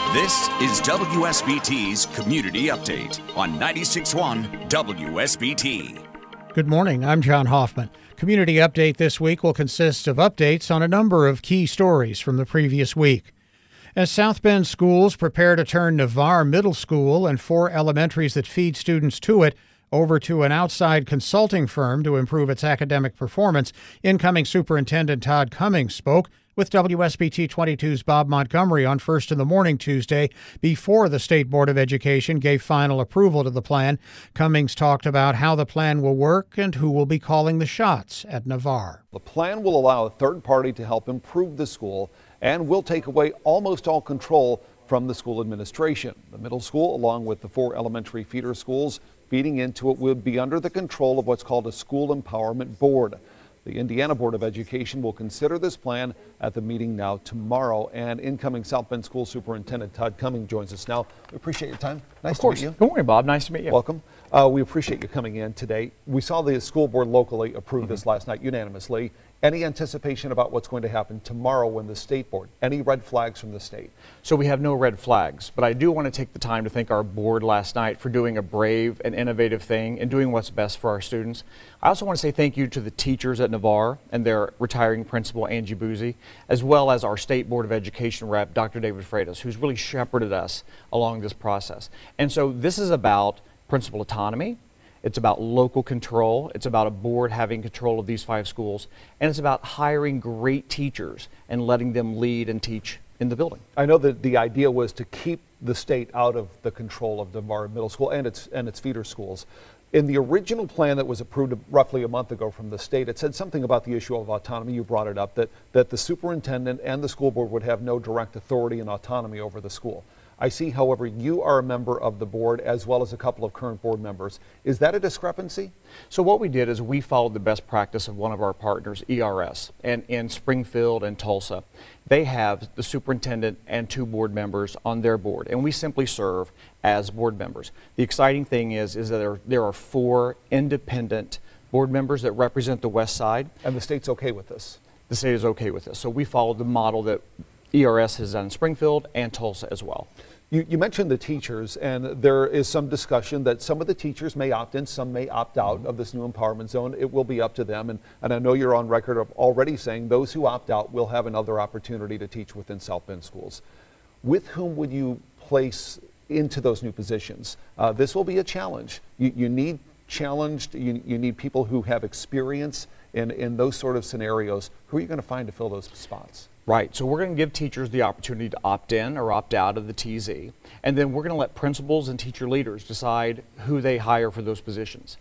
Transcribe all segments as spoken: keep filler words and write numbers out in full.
This is W S B T's Community Update on ninety-six point one W S B T. Good morning, I'm John Hoffman. Community Update this week will consist of updates on a number of key stories from the previous week. As South Bend schools prepare to turn Navarre Middle School and four elementaries that feed students to it over to an outside consulting firm to improve its academic performance, incoming Superintendent Todd Cummings spoke with W S B T twenty-two's Bob Montgomery on First in the Morning Tuesday before the State Board of Education gave final approval to the plan. Cummings talked about how the plan will work and who will be calling the shots at Navarre. The plan will allow a third party to help improve the school and will take away almost all control from the school administration. The middle school, along with the four elementary feeder schools feeding into it, will be under the control of what's called a School Empowerment Board. The Indiana Board of Education will consider this plan at the meeting now tomorrow, and incoming South Bend School Superintendent Todd Cummings joins us now. We appreciate your time. Nice of course. to meet you. Good morning, Bob. Nice to meet you. Welcome. Uh, we appreciate you coming in today. We saw the school board locally approve mm-hmm. this last night unanimously. Any anticipation about what's going to happen tomorrow when the state board? Any red flags from the state? So we have no red flags, but I do want to take the time to thank our board last night for doing a brave and innovative thing and doing what's best for our students. I also want to say thank you to the teachers at Navarre and their retiring principal, Angie Boozy, as well as our State Board of Education rep, Doctor David Freitas, who's really shepherded us along this process. And so this is about principal autonomy. It's about local control. It's about a board having control of these five schools. And it's about hiring great teachers and letting them lead and teach in the building. I know that the idea was to keep the state out of the control of Navarre Middle School and its and its feeder schools. In the original plan that was approved roughly a month ago from the state, it said something about the issue of autonomy. You brought it up, that, that the superintendent and the school board would have no direct authority and autonomy over the school. I see, however, you are a member of the board as well as a couple of current board members. Is that a discrepancy? So what we did is we followed the best practice of one of our partners, E R S, and in Springfield and Tulsa. They have the superintendent and two board members on their board, and we simply serve as board members. The exciting thing is, is that there, there are four independent board members that represent the West Side. And the state's okay with this? The state is okay with this. So we followed the model that E R S has done in Springfield and Tulsa as well. You, you mentioned the teachers, and there is some discussion that some of the teachers may opt in, some may opt out of this new empowerment zone. It will be up to them, and, and I know you're on record of already saying those who opt out will have another opportunity to teach within South Bend schools. With whom would you place into those new positions? Uh, this will be a challenge. You, you need challenged, you, you need people who have experience in, in those sort of scenarios. Who are you going to find to fill those spots? Right, so we're going to give teachers the opportunity to opt in or opt out of the T Z, and then we're going to let principals and teacher leaders decide who they hire for those positions.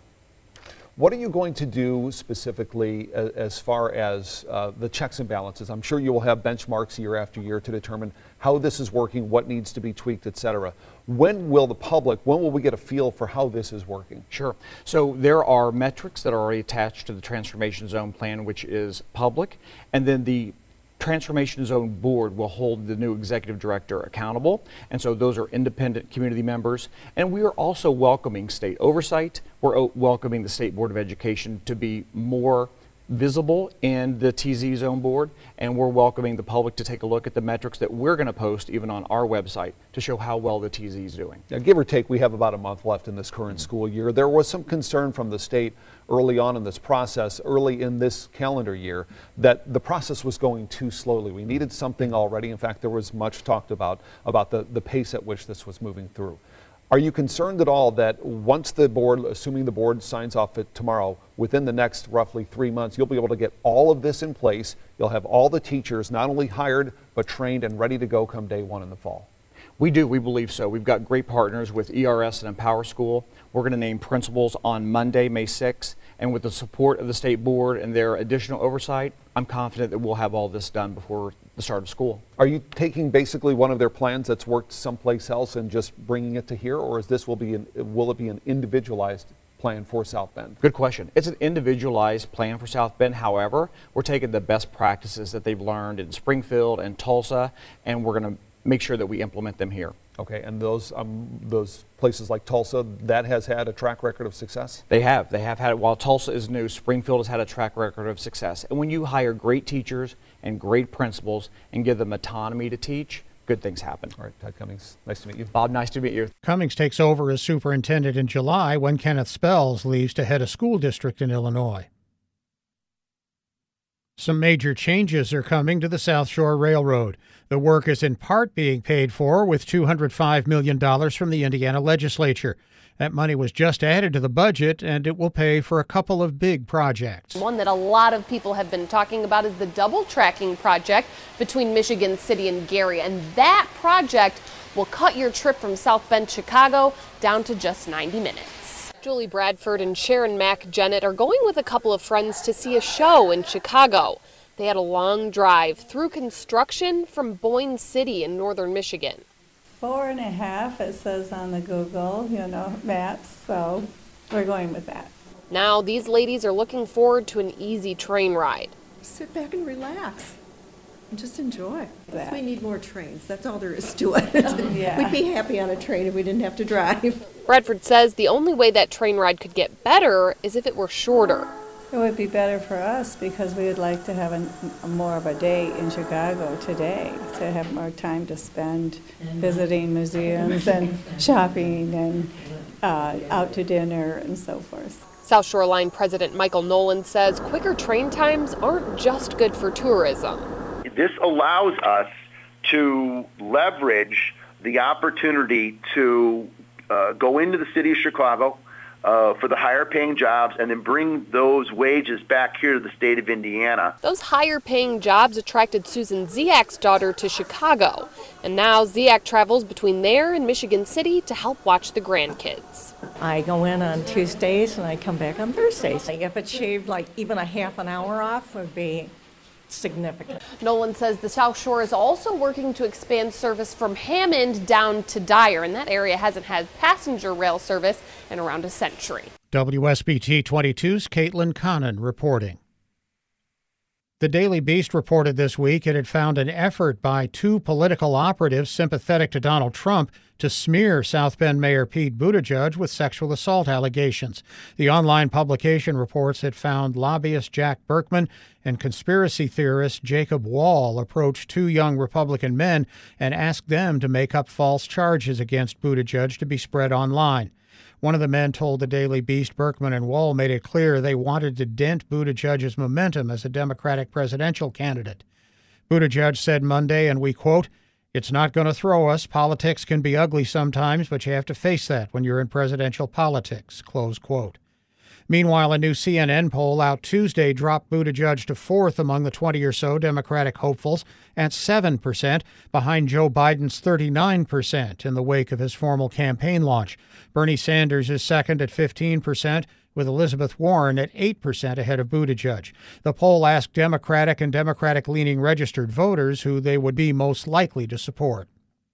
What are you going to do specifically as, as far as uh, the checks and balances? I'm sure you will have benchmarks year after year to determine how this is working, what needs to be tweaked, et cetera. When will the public, when will we get a feel for how this is working? Sure. So there are metrics that are already attached to the Transformation Zone plan, which is public, and then the Transformation Zone Board will hold the new executive director accountable, and so those are independent community members. And we are also welcoming state oversight. We're o- welcoming the State Board of Education to be more visible in the T Z Zone Board, and we're welcoming the public to take a look at the metrics that we're going to post even on our website to show how well the T Z is doing. Now, give or take, we have about a month left in this current school year. There was some concern from the state early on in this process, early in this calendar year, that the process was going too slowly. We needed something already. In fact, there was much talked about, about the, the pace at which this was moving through. Are you concerned at all that once the board, assuming the board signs off it tomorrow, within the next roughly three months, you'll be able to get all of this in place? You'll have all the teachers not only hired, but trained and ready to go come day one in the fall? We do, we believe so. We've got great partners with E R S and Empower School. We're going to name principals on Monday, May sixth, and with the support of the state board and their additional oversight, I'm confident that we'll have all this done before the start of school. Are you taking basically one of their plans that's worked someplace else and just bringing it to here, or is this will be an, will it be an individualized plan for South Bend? Good question. It's an individualized plan for South Bend. However, we're taking the best practices that they've learned in Springfield and Tulsa, and we're going to make sure that we implement them here. Okay, and those um, those places like Tulsa, that has had a track record of success? They have. They have had it. While Tulsa is new, Springfield has had a track record of success. And when you hire great teachers and great principals and give them autonomy to teach, good things happen. All right, Todd Cummings, nice to meet you. Bob, nice to meet you. Cummings takes over as superintendent in July when Kenneth Spells leaves to head a school district in Illinois. Some major changes are coming to the South Shore Railroad. The work is in part being paid for with two hundred five million dollars from the Indiana legislature. That money was just added to the budget, and it will pay for a couple of big projects. One that a lot of people have been talking about is the double tracking project between Michigan City and Gary. And that project will cut your trip from South Bend, Chicago down to just ninety minutes. Julie Bradford and Sharon Mack Jennett are going with a couple of friends to see a show in Chicago. They had a long drive through construction from Boyne City in northern Michigan. Four and a half, it says on the Google, you know, maps, so we're going with that. Now these ladies are looking forward to an easy train ride. Sit back and relax and just enjoy. That. We need more trains. That's all there is to it. Yeah. We'd be happy on a train if we didn't have to drive. Bradford says the only way that train ride could get better is if it were shorter. It would be better for us because we would like to have a, a more of a day in Chicago today, to have more time to spend visiting museums and shopping and uh, out to dinner and so forth. South Shore Line President Michael Nolan says quicker train times aren't just good for tourism. This allows us to leverage the opportunity to uh, go into the city of Chicago uh, for the higher paying jobs and then bring those wages back here to the state of Indiana. Those higher paying jobs attracted Susan Ziak's daughter to Chicago. And now Ziak travels between there and Michigan City to help watch the grandkids. I go in on Tuesdays and I come back on Thursdays. If it shaved like even a half an hour off would be significant. Nolan says the South Shore is also working to expand service from Hammond down to Dyer, and that area hasn't had passenger rail service in around a century. W S B T twenty-two's Caitlin Connon reporting. The Daily Beast reported this week it had found an effort by two political operatives sympathetic to Donald Trump to smear South Bend Mayor Pete Buttigieg with sexual assault allegations. The online publication reports it found lobbyist Jack Berkman and conspiracy theorist Jacob Wall approached two young Republican men and asked them to make up false charges against Buttigieg to be spread online. One of the men told the Daily Beast Berkman and Wall made it clear they wanted to dent Buttigieg's momentum as a Democratic presidential candidate. Buttigieg said Monday, and we quote, "It's not going to throw us. Politics can be ugly sometimes, but you have to face that when you're in presidential politics," close quote. Meanwhile, a new C N N poll out Tuesday dropped Buttigieg to fourth among the twenty or so Democratic hopefuls at seven percent, behind Joe Biden's thirty-nine percent in the wake of his formal campaign launch. Bernie Sanders is second at fifteen percent, with Elizabeth Warren at eight percent ahead of Buttigieg. The poll asked Democratic and Democratic-leaning registered voters who they would be most likely to support.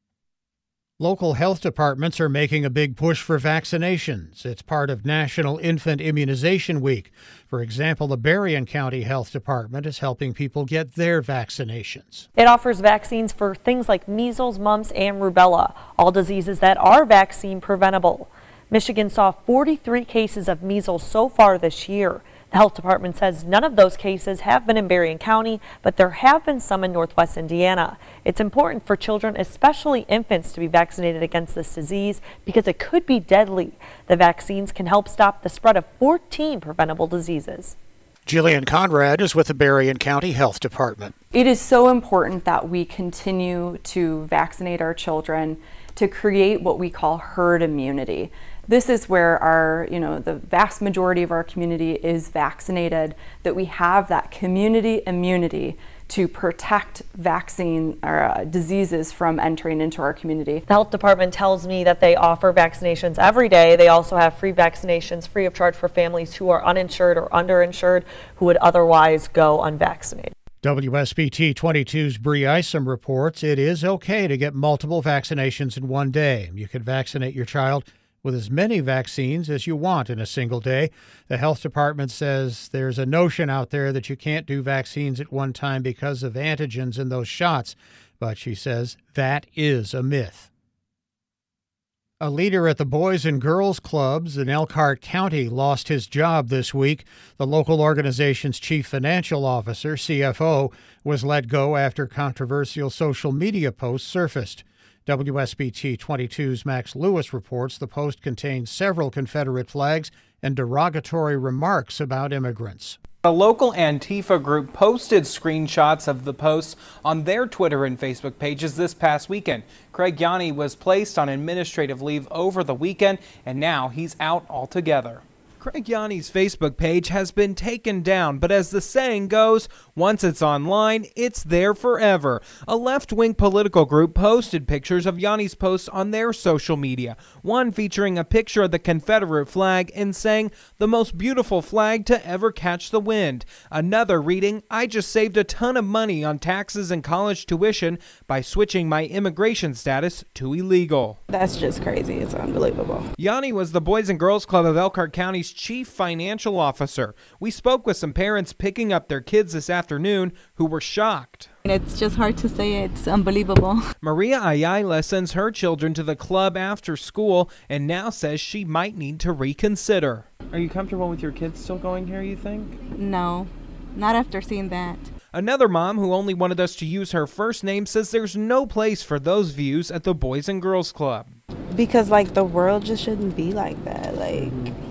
Local health departments are making a big push for vaccinations. It's part of National Infant Immunization Week. For example, the Berrien County Health Department is helping people get their vaccinations. It offers vaccines for things like measles, mumps, and rubella, all diseases that are vaccine preventable. Michigan saw forty-three cases of measles so far this year. The health department says none of those cases have been in Berrien County, but there have been some in Northwest Indiana. It's important for children, especially infants, to be vaccinated against this disease because it could be deadly. The vaccines can help stop the spread of fourteen preventable diseases. Jillian Conrad is with the Berrien County Health Department. It is so important that we continue to vaccinate our children to create what we call herd immunity. This is where our, you know, the vast majority of our community is vaccinated, that we have that community immunity to protect vaccine or uh, diseases from entering into our community. The health department tells me that they offer vaccinations every day. They also have free vaccinations free of charge for families who are uninsured or underinsured who would otherwise go unvaccinated. W S B T twenty-two's Bree Isom reports it is okay to get multiple vaccinations in one day. You can vaccinate your child with as many vaccines as you want in a single day. The health department says there's a notion out there that you can't do vaccines at one time because of antigens in those shots, but she says that is a myth. A leader at the Boys and Girls Clubs in Elkhart County lost his job this week. The local organization's chief financial officer, C F O, was let go after controversial social media posts surfaced. W S B T twenty-two's Max Lewis reports the post contains several Confederate flags and derogatory remarks about immigrants. A local Antifa group posted screenshots of the posts on their Twitter and Facebook pages this past weekend. Craig Yanni was placed on administrative leave over the weekend, and now he's out altogether. Craig Yanni's Facebook page has been taken down, but as the saying goes, once it's online, it's there forever. A left-wing political group posted pictures of Yanni's posts on their social media, one featuring a picture of the Confederate flag and saying, "The most beautiful flag to ever catch the wind." Another reading, "I just saved a ton of money on taxes and college tuition by switching my immigration status to illegal." That's just crazy. It's unbelievable. Yanni was the Boys and Girls Club of Elkhart County's chief financial officer. We spoke with some parents picking up their kids this afternoon who were shocked. It's just hard to say. It's unbelievable. Maria Ayala sends her children to the club after school and now says she might need to reconsider. Are you comfortable with your kids still going here, you think? No, not after seeing that. Another mom who only wanted us to use her first name says there's no place for those views at the Boys and Girls Club. Because, like, the world just shouldn't be like that. Like,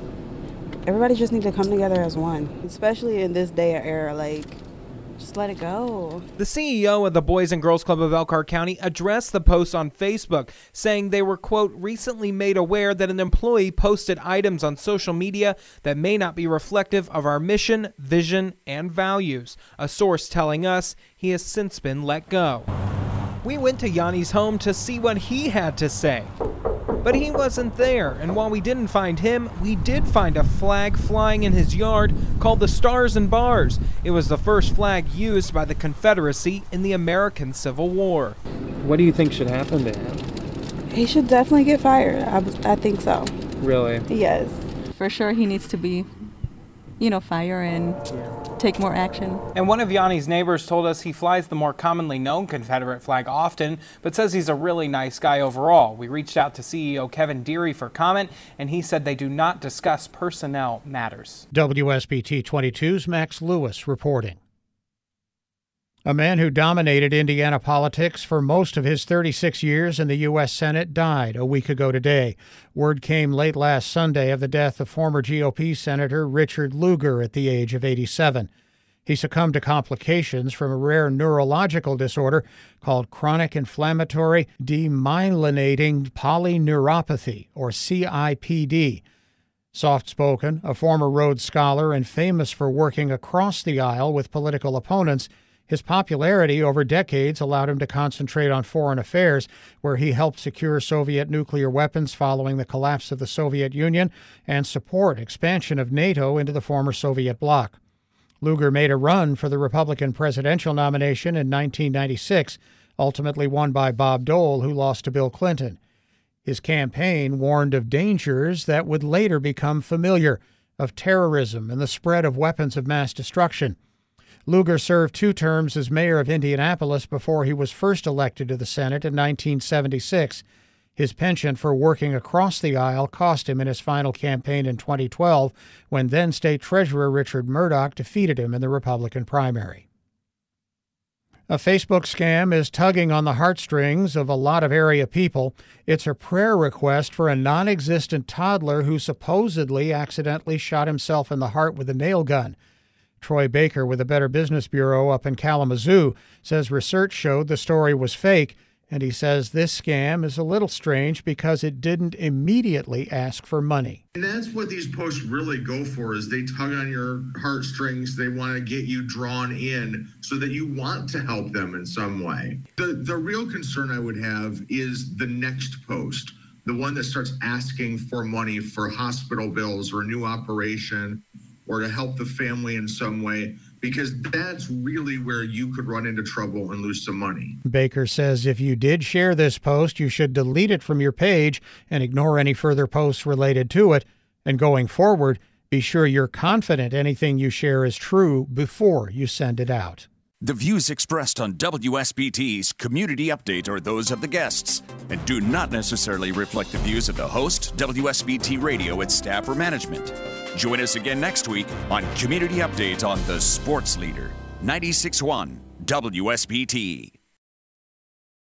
everybody just needs to come together as one, especially in this day or era. Like, just let it go. The C E O of the Boys and Girls Club of Elkhart County addressed the posts on Facebook, saying they were, quote, recently made aware that an employee posted items on social media that may not be reflective of our mission, vision, and values. A source telling us he has since been let go. We went to Yanni's home to see what he had to say. But he wasn't there, and while we didn't find him, we did find a flag flying in his yard called the Stars and Bars. It was the first flag used by the Confederacy in the American Civil War. What do you think should happen to him? He should definitely get fired. I, I think so. Really? Yes. For sure he needs to be, you know, fired and take more action. And one of Yanni's neighbors told us he flies the more commonly known Confederate flag often, but says he's a really nice guy overall. We reached out to C E O Kevin Deary for comment, and he said they do not discuss personnel matters. W S B T twenty-two's Max Lewis reporting. A man who dominated Indiana politics for most of his thirty-six years in the U S Senate died a week ago today. Word came late last Sunday of the death of former G O P Senator Richard Lugar at the age of eighty-seven. He succumbed to complications from a rare neurological disorder called chronic inflammatory demyelinating polyneuropathy, or C I P D. Soft-spoken, a former Rhodes Scholar and famous for working across the aisle with political opponents, his popularity over decades allowed him to concentrate on foreign affairs, where he helped secure Soviet nuclear weapons following the collapse of the Soviet Union and support expansion of NATO into the former Soviet bloc. Lugar made a run for the Republican presidential nomination in nineteen ninety-six, ultimately won by Bob Dole, who lost to Bill Clinton. His campaign warned of dangers that would later become familiar, of terrorism and the spread of weapons of mass destruction. Lugar served two terms as mayor of Indianapolis before he was first elected to the Senate in nineteen seventy-six. His penchant for working across the aisle cost him in his final campaign in twenty twelve, when then State Treasurer Richard Murdoch defeated him in the Republican primary. A Facebook scam is tugging on the heartstrings of a lot of area people. It's a prayer request for a non-existent toddler who supposedly accidentally shot himself in the heart with a nail gun. Troy Baker with the Better Business Bureau up in Kalamazoo says research showed the story was fake, and he says this scam is a little strange because it didn't immediately ask for money. And that's what these posts really go for, is they tug on your heartstrings. They want to get you drawn in so that you want to help them in some way. The, the real concern I would have is the next post, the one that starts asking for money for hospital bills or a new operation, or to help the family in some way, because that's really where you could run into trouble and lose some money. Baker says if you did share this post, you should delete it from your page and ignore any further posts related to it. And going forward, be sure you're confident anything you share is true before you send it out. The views expressed on W S B T's Community Update are those of the guests and do not necessarily reflect the views of the host, W S B T Radio, its staff, or management. Join us again next week on Community Update on the Sports Leader, ninety-six point one W S B T.